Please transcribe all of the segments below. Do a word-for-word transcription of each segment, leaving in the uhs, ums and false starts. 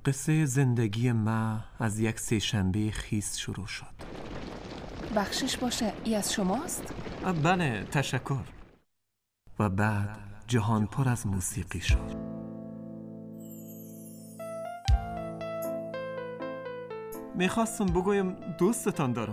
قصه زندگی ما از یک سه‌شنبه خیس شروع شد. بخشش باشه، ای از شماست؟ بله، تشکر. و بعد جهان پر از موسیقی شد. میخواستم بگویم دوستتان دارم.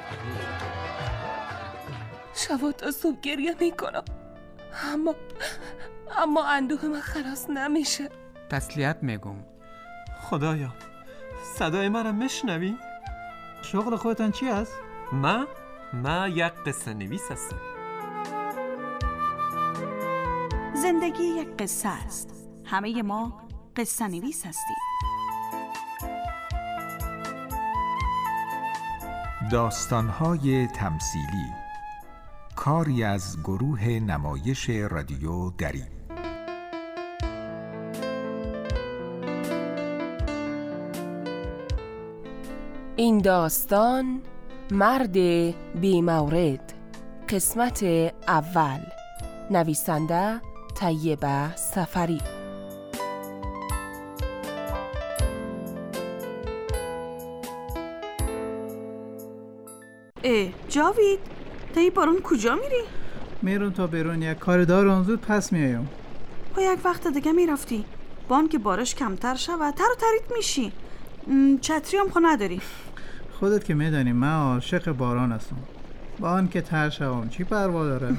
شب تا صبح گریه میکنم، اما اما اندوه من خلاص نمیشه. تسلیت میگم. خدایا، صدای من را میشنوی؟ شغل خودتان چی است؟ ما؟ ما یک قصه نویس هستم. زندگی یک قصه است. همه ما قصه نویس هستیم. داستان‌های تمثیلی، کاری از گروه نمایش رادیو دری. این داستان مرد بی مورد، قسمت اول. نویسنده طیبه سفری. ای جاوید، تا این بارون کجا میری؟ میرم تا بیرون، یک کار دارم، زود پس میایم. با یک وقت دیگه میرفتی، بان که بارش کمتر شود تر و تریت میشی. چتری هم خو نداری؟ خودت که میدانی من عاشق باران هستم. بان که تر شوم چی پروا داره؟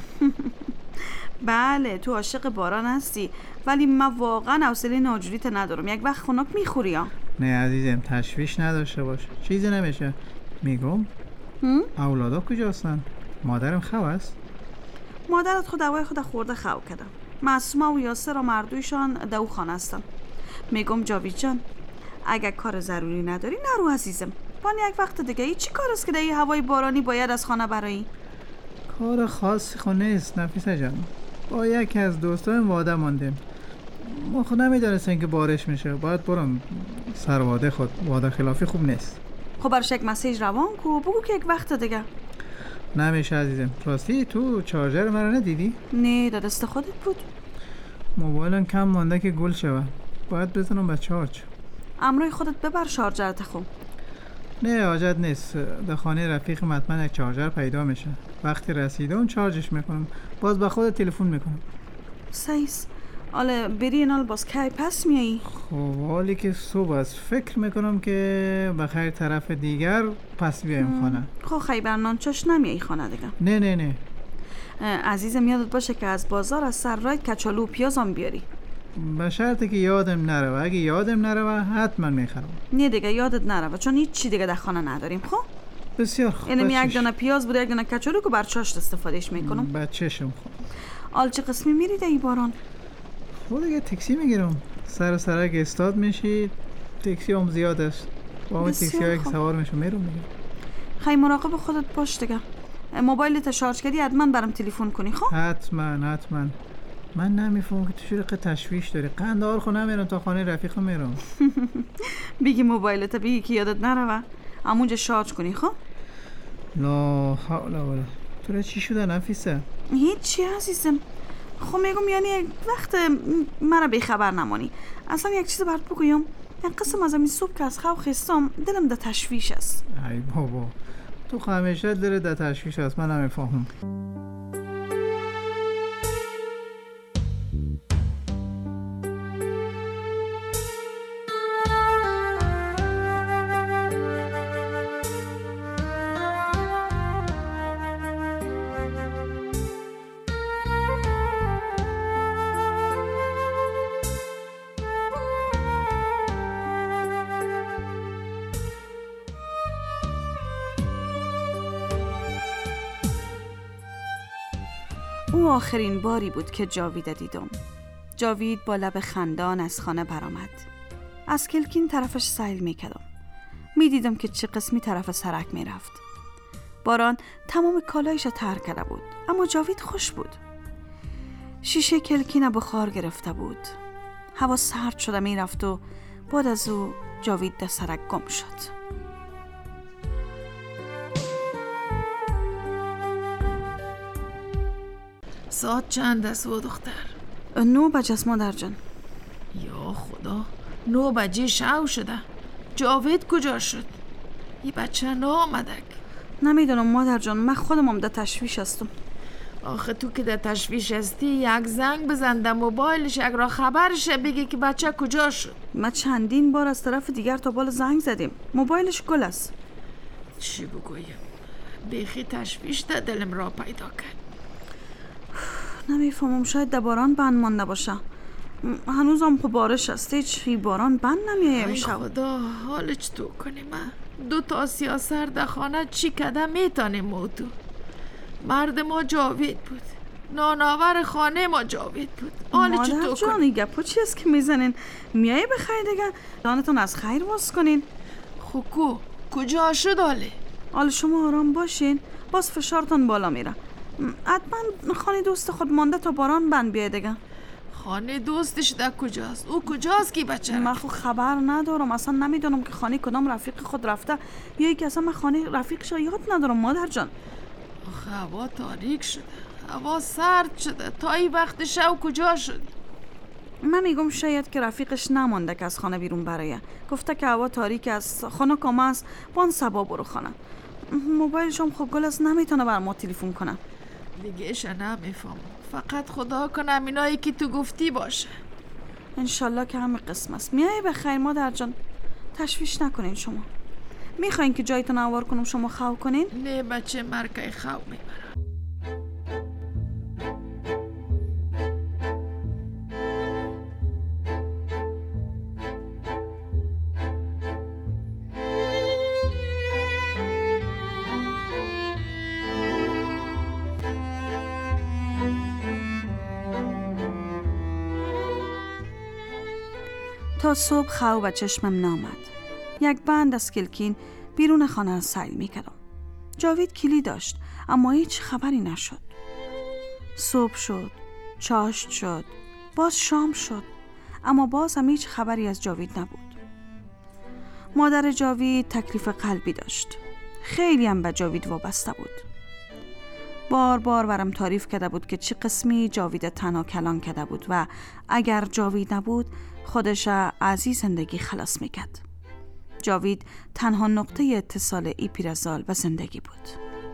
بله تو عاشق باران هستی، ولی من واقعا حوصله ناجوریت ندارم. یک وقت خنک میخوری ها. نه عزیزم، تشویش نداشته باش، چیزی نمیشه. میگم اولادا کجا هستن؟ مادرم خو است؟ مادرت خود دوای خود خورده خو کردم. معصومه و یاسر و مردویشان دو خانه هستن. میگم جاوید جان، اگر کار ضروری نداری نرو عزیزم. بان یک وقت دیگه ای چی کار است که در این هوای بارانی باید از خانه برایی؟ کار خاصی خو نیست نفیسه جان. با یکی از دوستان واده ماندیم. ما خود نمیدانستیم که بارش میشه. باید برم سر واده خود. واده خلافی خوب نیست. خب برش یک مسیج روان کو، بگو که یک وقت دیگه. نمیشه عزیزم. راستی تو چارجر مرا ندیدی؟ نه، در دست خودت بود. موبایلم کم مانده که گل شود. باید بزنم به چارج. امروی خودت ببر شارژرت خوب. نه حاجت نیست. در خانه رفیقم حتما یک چارجر پیدا میشه. وقتی رسیدم چارجش میکنم، باز به خودت تلفن میکنم. سیس آله بری نال باز کی پس میایی؟ خب حالی که صبح از فکر میکنم که بخیر طرف دیگر پس بیایم خانه. خب خیبر نانچاش نمیایی خانه دیگه؟ نه نه نه عزیزم، یادت باشه که از بازار از سر رای کچالو و پیازم بیاری. به شرطی که یادم نره. اگه یادم نره حتما میخرم. نه دیگه یادت نره، چون هیچ چی دیگه در خانه نداریم. خب بسیار خوب. اینم یک دانه پیاز بود، یک دانه کچالو که بر چاشت استفادهش میکنم. بچه‌شم. خب آل چه قسمی میری در این باران؟ خب دیگه تاکسی میگیرم. سر سرک استاد میشی. تاکسی هم زیاد است. با اون تاکسی هایی که سوار میشم میرم میگم. خیلی مراقب خودت باش دیگه. موبایلت شارژ کردی حتما برام تلفن کنی. خب حتما حتما. من نمیفهم که تو چرا تشویش داری. قندار خو نمیرم تا خانه رفیقم میرم. بگی موبایلت بگی که یادت نره همونجا شارژ کنی. خب لا حول ولا. تو چی شده نفیسه؟ هیچی عزیزم. خب میگم یعنی یک وقت مرا بی خبر نمانی. اصلا یک چیز برات بگویم، یک قسم از این صبح که از خواب خستم دلم در تشویش است. ای بابا، تو همیشه دلت در تشویش است. من نمیفهمم. او آخرین باری بود که جاوید دیدم. جاوید با لب خندان از خانه برآمد. از کلکین طرفش سیل میکردم. میدیدم که چه قسمی طرف سرک میرفت. باران تمام کالایش را تر کرده بود، اما جاوید خوش بود. شیشه کلکین بخار گرفته بود. هوا سرد شده میرفت و بعد از او جاوید در سرک گم شد. ساعت چند است و دختر؟ نو بجه است مادر جان. یا خدا، نو بجه شو شده. جاوید کجا شد؟ این بچه نه آمدک. نمیدونم مادر جان، من خودم هم در تشویش هستم. آخه تو که در تشویش هستی یک زنگ بزن در موبایلش، یک را خبرش بگی که بچه کجا شد. ما چندین بار از طرف دیگر تا بال زنگ زدیم، موبایلش گل است. چی بگویم؟ بیخی تشویش در دلم را پیدا کرد. نمیفهمم، شاید در باران بند مانده باشه. هنوز هم خب بارش هست، هیچ باران بند نمیایه ای میشه. خدا، حال چطور کنیم؟ دو تا سیاسر در خانه چی کده میتانیم موتو. مرد ما جاوید بود، ناناور خانه ما جاوید بود. حال چطور کنیم؟ مادر جان این گپا چی است که میزنین؟ میایه بخیر دیگه جانتون از خیر باز کنین. خوکو کجا شد حاله؟ حالا شما آرام باشین، باز فشارتون بالا میره. حتما خانه دوست خود مانده تا باران بند بیایه دیگه. خانه دوستش در کجاست؟ او کجاست که بچه؟ من خود خبر ندارم، اصلا نمیدونم که خانه کدام رفیق خود رفته یا که اصلا من خانه رفیقش یاد ندارم مادر جان. آخه هوا تاریک شده، هوا سرد شده. تا این وقت شب کجا شدی؟ من میگم شاید که رفیقش نمانده که از خانه بیرون برایه. گفته که هوا تاریک است، خانه کام است، بان سبا برو خانه. موبایلش هم خب گل است، نمیتونه بر ما تلفن کنه. دیگه اش نمیفهمم، فقط خدا کنم اینایی که تو گفتی باشه. انشالله که همه قسم است. میای بخیر مادر جان، تشویش نکنین. شما میخواین که جایتون اوار کنم شما خو کنین؟ نه بچه مرکه خو میبرم. تا صبح خو و چشمم نامد. یک بند از کلکین بیرون خانه را سیل میکردم. جاوید کلی داشت اما هیچ خبری نشد. صبح شد، چاشت شد، باز شام شد، اما باز هم هیچ خبری از جاوید نبود. مادر جاوید تکلیف قلبی داشت. خیلی هم به جاوید وابسته بود. بار بار برام تعریف کرده بود که چه قسمی جاوید تنها کلان کرده بود و اگر جاوید نبود خودش از این زندگی خلاص میکرد. جاوید تنها نقطه اتصال ای پیرزال و زندگی بود.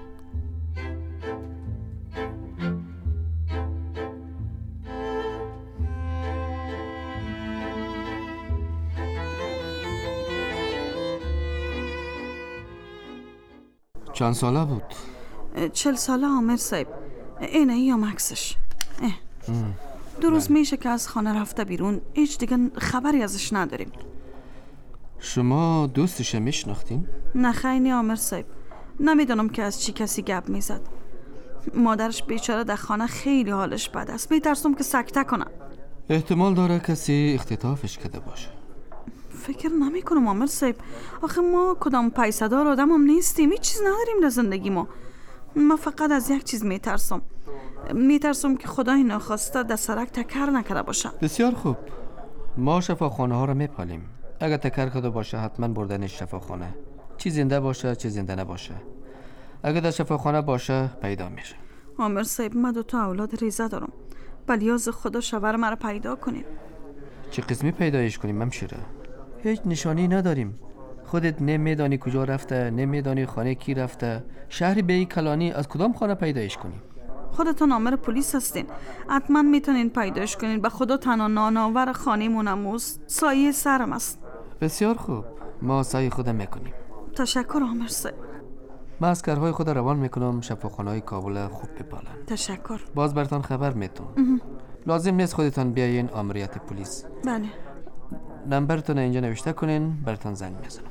چند ساله بود؟ چل ساله عامر صاحب. اینه ای مکسش. دو روز میشه که از خانه رفته بیرون، هیچ دیگه خبری ازش نداریم. شما دوستش میشناختین؟ نه خیلی عامر صاحب، نمیدونم که از چی کسی گپ میزد. مادرش بیچاره در خانه خیلی حالش بد است، میترسم که سکته کنه. احتمال داره کسی اختطافش کرده باشه. فکر نمی کنم عامر صاحب، آخه ما کدام پیسه‌دار آدم هم نیستیم، هیچ چیز نداریم در زندگی ما. ما فقط از یک چیز میترسم، میترسم که خدای ناخواسته در سرک تکر نکرده باشه. بسیار خوب، ما شفاخانه ها رو میپالیم. اگر تکر کرده باشه حتما بردنش شفاخانه، چی زنده باشه چی زنده نباشه. اگر در شفاخانه باشه پیدا میشه. عامر صاحب من دو تا اولاد ریزه دارم، بلیاز خدا شوهر مرا پیدا کنیم. چه قسمی پیدایش کنیم همشیره؟ هیچ نشانی نداریم. خودت نمیدانی کجا رفته، نمیدانی خانه کی رفته. شهری به این کلانی از کدام خانه پیدایش کنیم؟ خودتون آمر پلیس هستین، حتما میتونین پیداش کنین. به خدا تنها ناناور خانیمونم است، سایه سرم است. بسیار خوب، ما سعی خودم میکنیم. تشکر عامر صاحب. من عسکرهای خود روان میکنم شفاخانه‌های کابل خوب بپالن. تشکر. باز برتان خبر میتون. لازم نیست خودتان بیاین آمریت پلیس. بله. نمبرتون اینجا نوشته کنین، برتان زنگ میزنم.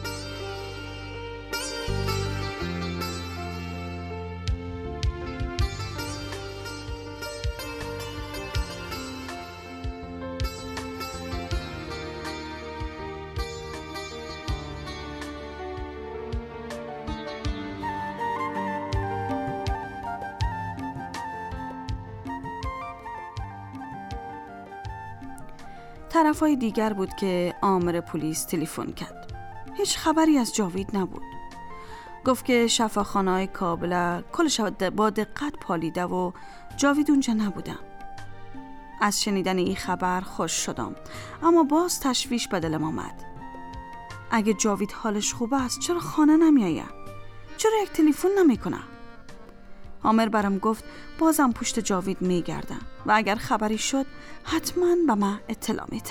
طرفای دیگر بود که آمر پلیس تلفن کرد. هیچ خبری از جاوید نبود. گفت که شفاخانه‌های کابل کلش با دقت پالیده و جاوید اونجا نبودن. از شنیدن این خبر خوش شدم، اما باز تشویش به دلم آمد. اگه جاوید حالش خوب است چرا خانه نمیآید؟ چرا یک تلفن نمیکنه؟ عامر برام گفت بازم پشت جاوید میگردم و اگر خبری شد حتما به من اطلاع میده.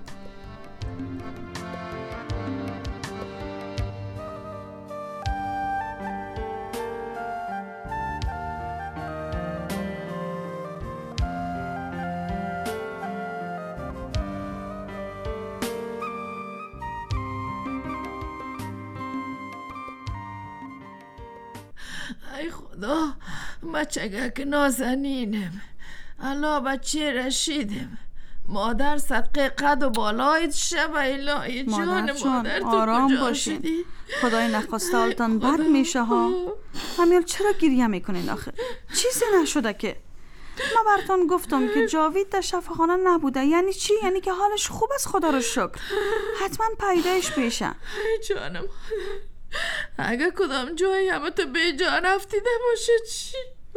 ای خدا، بچگک نازنینم، الا بچه رشیدم. مادر صدقه قد و بالایت شب الهی. جان مادر تو آرام کجا باشین. شدی؟ خدای نخواسته حالتان بد میشه ها. همیل چرا گریه میکنین آخه؟ چیزی نشده که. ما براتون گفتم که جاوید در شفاخانه نبوده. یعنی چی؟ یعنی که حالش خوب است، خدا رو شکر. حتما پیدایش بشه. ای جانم، اگه کدام جایی همه تو به جان افتیده باشه چی؟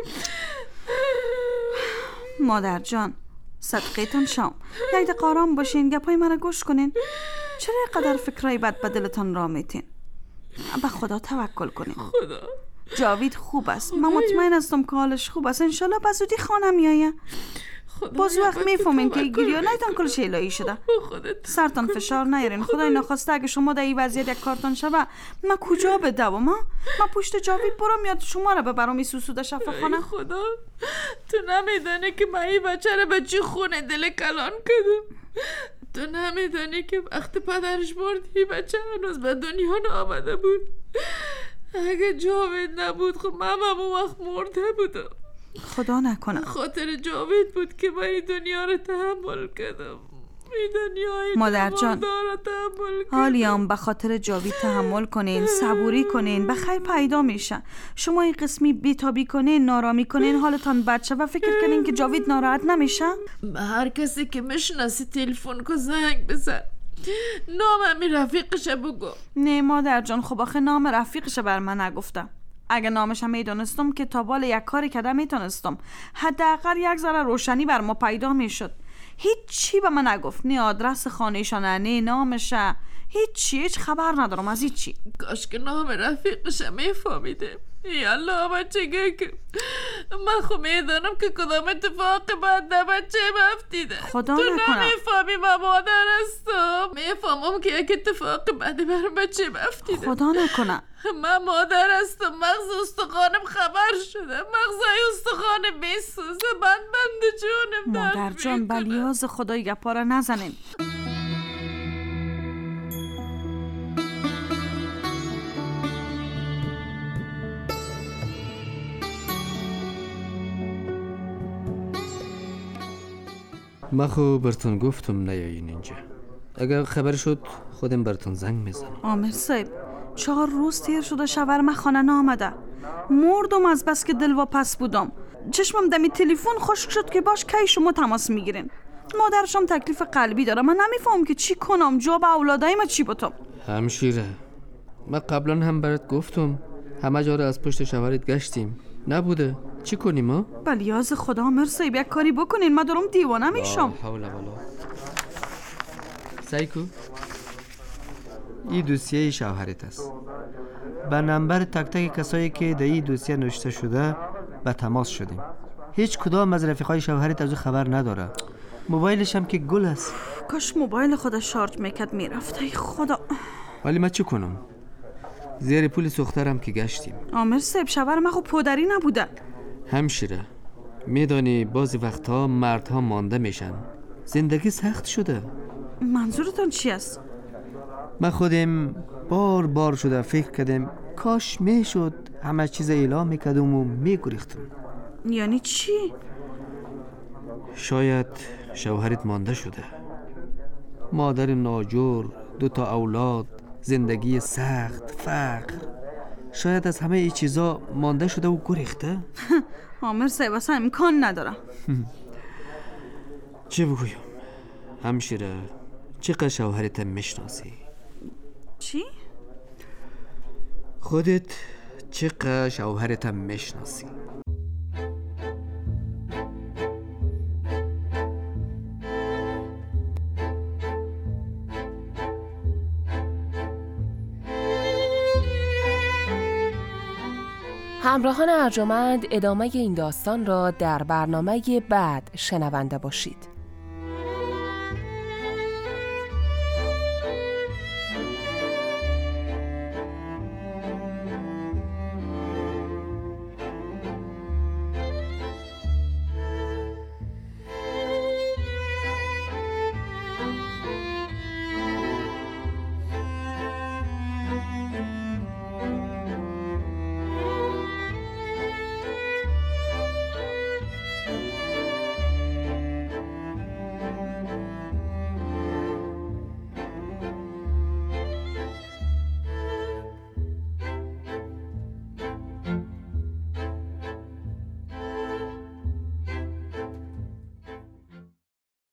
مادر جان صدقیتون شام، یک دقیقه آرام باشین، گپای من رو گوش کنین. چرا اینقدر فکرای بد به دلتون را میتین؟ به خدا توکل کنین. خدا جاوید خوب است، من مطمئن هستم که حالش خوب است. انشالله به زودی خانه میایه. باز وقت میفهمین که گریه نیتون کل شیلایی شده. سرتان فشار نیارین. خدای نخواسته اگه شما در این وضعیت یک کارتان شوه من کجا بدوم؟ ما من پشت جاوید برم یا شما رو ببرم این سوسوده شفاخانه؟ خدا تو نمیدانی که من این بچه رو به چی خونه دل کلان کردم. تو نمیدانی که وقت پدرش برد این بچه هنوز به دنیا نآمده بود. اگه جاوید نبود خب من اون وقت مرده بودم. خدا نکنه. خاطر جاوید بود که من این دنیا رو تحمل کردم. این دنیای مادر جان حالیام به خاطر جاوید تحمل کنین، صبوری کنین، به خیر پیدا میشه. شما این قسمی بیتابی کنین، نارامی کنین، حالتان بد شه و فکر کنین که جاوید ناراحت نمیشه. به هر کسی که میشناسی تلفن کو زنگ بزن، نام امی رفیقش بگو. نه مادر جان، خب آخه نام رفیقش بر من نگفتم. اگه نامش هم میدونستم که تا بال یک کاری کده میتونستم، حداقل یک ذره روشنی بر ما پیدا میشد. هیچ چی به من نگفت، نه آدرس خانه‌شانه، نه نامش، هیچ چی، هیچ خبر ندارم از هیچ چی. کاش که نام رفیقش میفهمیده. یالله بچه که من خو میدانم که کدام اتفاق بعد در بچه افتیده. خدا تو نکنم. نمیفهمی من مادر هستم. میفهمم که یک اتفاق بعد بر بچه افتیده. خدا نکنه. من مادر هستم. مغز استخوانم خبر شده. مغزای استخوان میسوزه. بند بند جونم درد مادر جان بلیاز خدای گپا را نزنین. من خو براتون گفتم نیاین اینجا. اگر خبر شد خودم براتون زنگ میزنم. عامر صاحب چهار روز تیر شده شوهر من خانه نامده. مردم از بس که دلواپس بودم. چشمم دمی تلفن خشک شد که باش کی شما تماس میگیرین. مادرشم تکلیف قلبی داره. من نمیفهم که چی کنم. جا به اولادای ما چی بتم؟ همشیره، من قبلا هم برات گفتم همه جا رو از پشت شوهرت گشتیم، نبوده. چی کنیم ها؟ بلیاز خدا عامر صاحب یک کاری بکنین. من دارم دیوانه میشم. حول ولا سایکو، این دوسیه شوهرت است. به نمبر تک تک کسایی که در این دوسیه نوشته شده به تماس شدیم. هیچ کدام از رفیقای شوهرت از او خبر نداره. موبایلش هم که گل است. کاش موبایل خدا شارژ میکرد میرفت. ای خدا. ولی من چی کنم؟ زیر پول سخترم که گشتیم. عامر صاحب شوهر من خب پدری نبوده. همشیره، میدانی بعضی وقتها مردها مانده میشن. زندگی سخت شده. منظورتون چی است؟ من خودم بار بار شده فکر کردم کاش میشد همه چیز اعلام میکردم و میگریختم. یعنی چی؟ شاید شوهرت مانده شده، مادر ناجور، دو تا اولاد، زندگی سخت، فقر. شاید از همه این چیزا مانده شده و گریخته. عامر صاحب اصلا امکان نداره. چه بگویم؟ همشیره، چقدر شوهرت میشناسی؟ چی؟ خودت چقدر شوهرت میشناسی؟ همراهان ارجمند ادامه این داستان را در برنامه بعد شنونده باشید.